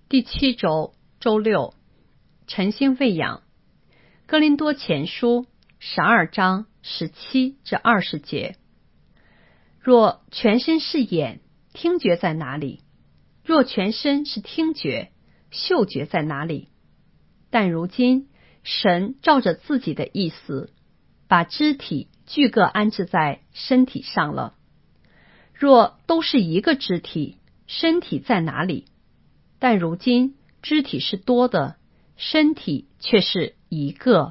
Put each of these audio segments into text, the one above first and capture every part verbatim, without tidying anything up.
第七周周六，晨星喂养。哥林多前书十二章十七至二十节。若全身是眼，听觉在哪里？若全身是听觉，嗅觉在哪里？但如今神照着自己的意思，把肢体俱各安置在身体上了。若都是一个肢体，身体在哪里？但如今肢体是多的，身体却是一个。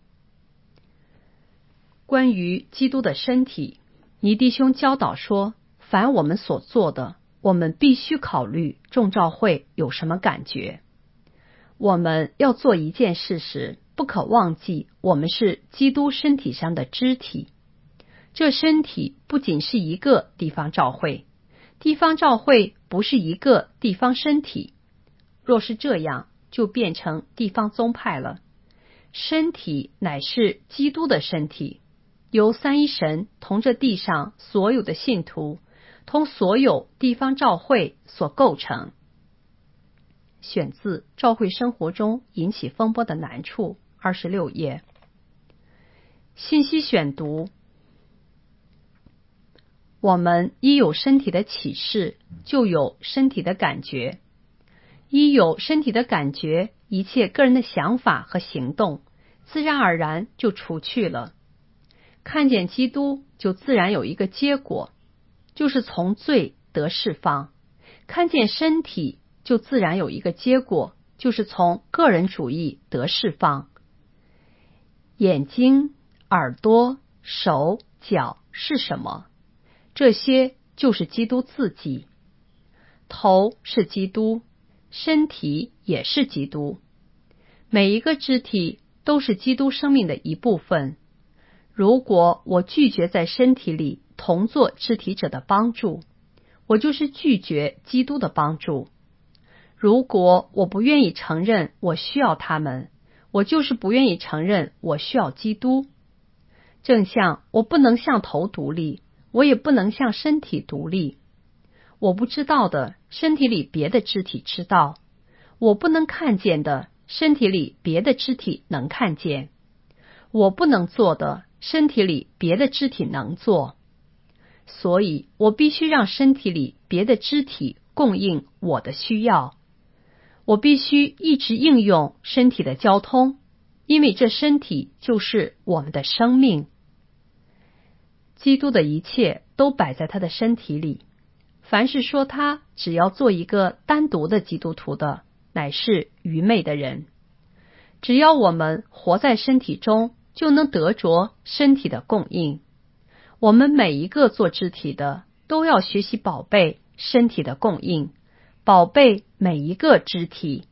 关于基督的身体，尼弟兄教导说，凡我们所做的，我们必须考虑众召会有什么感觉。我们要做一件事时，不可忘记我们是基督身体上的肢体。这身体不仅是一个地方召会，地方召会不是一个地方身体。若是这样，就变成地方宗派了。身体乃是基督的身体，由三一神同这地上所有的信徒，同所有地方召会所构成。选自《召会生活中引起风波的难处》二十六页。信息选读：我们一有身体的启示，就有身体的感觉。一有身体的感觉，一切个人的想法和行动自然而然就除去了。看见基督，就自然有一个结果，就是从罪得释放。看见身体，就自然有一个结果，就是从个人主义得释放。眼睛、耳朵、手、脚是什么？这些就是基督自己。头是基督，身体也是基督。每一个肢体都是基督生命的一部分。如果我拒绝在身体里同做肢体者的帮助，我就是拒绝基督的帮助。如果我不愿意承认我需要他们，我就是不愿意承认我需要基督。正像我不能向头独立，我也不能向身体独立。我不知道的，身体里别的肢体知道；我不能看见的，身体里别的肢体能看见；我不能做的，身体里别的肢体能做。所以我必须让身体里别的肢体供应我的需要。我必须一直应用身体的交通，因为这身体就是我们的生命。基督的一切都摆在他的身体里。凡是说他只要做一个单独的基督徒的，乃是愚昧的人。只要我们活在身体中，就能得着身体的供应。我们每一个做肢体的，都要学习宝贝身体的供应，宝贝每一个肢体。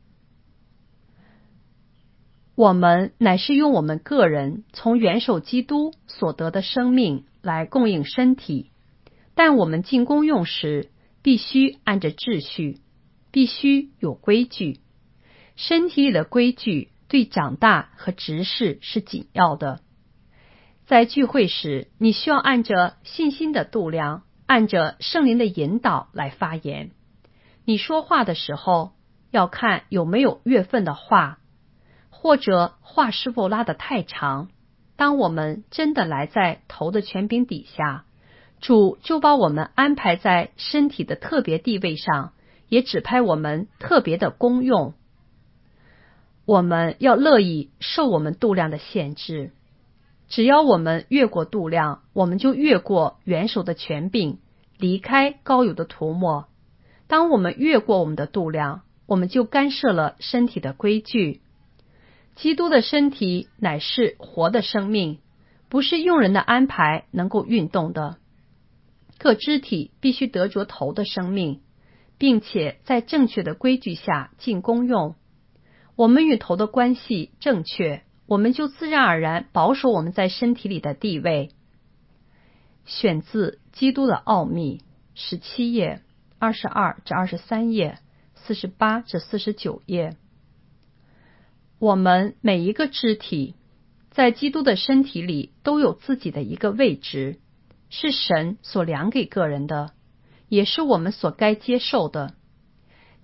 我们乃是用我们个人从元首基督所得的生命来供应身体，但我们进功用时，必须按着秩序，必须有规矩。身体里的规矩对长大和执事是紧要的。在聚会时，你需要按着信心的度量，按着圣灵的引导来发言。你说话的时候，要看有没有月份的话，或者话是否拉得太长。当我们真的来在头的权柄底下，主就把我们安排在身体的特别地位上，也指派我们特别的功用。我们要乐意受我们度量的限制。只要我们越过度量，我们就越过元首的权柄，离开高有的涂抹。当我们越过我们的度量，我们就干涉了身体的规矩。基督的身体乃是活的生命，不是用人的安排能够运动的。各肢体必须得着头的生命，并且在正确的规矩下尽功用。我们与头的关系正确，我们就自然而然保守我们在身体里的地位。选自《基督的奥秘》十七页、二十二至二十三页、四十八至四十九页。我们每一个肢体在基督的身体里都有自己的一个位置，是神所量给个人的，也是我们所该接受的。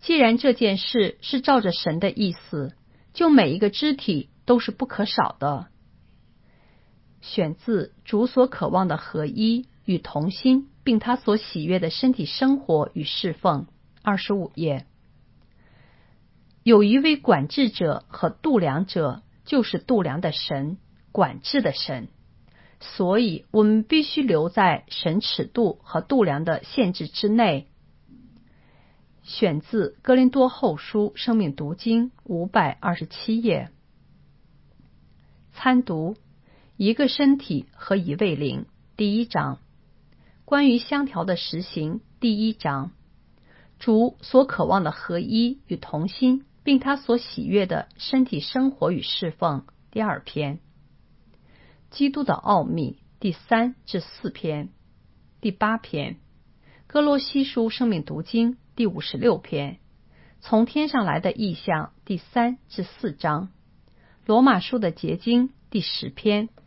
既然这件事是照着神的意思，就每一个肢体都是不可少的。选自主所渴望的合一与同心，并他所喜悦的身体生活与侍奉，二十五页。有一位管制者和度量者，就是度量的神，管制的神。所以我们必须留在神尺度和度量的限制之内。选自哥林多后书生命读经五百二十七页。参读一个身体和一位灵第一章，关于相调的实行第一章，主所渴望的合一与同心，并他所喜悦的身体生活与侍奉第二篇，基督的奥秘第三至四篇，第八篇，哥罗西书生命读经第五十六篇，从天上来的异象第三至四章，罗马书的结晶第十篇，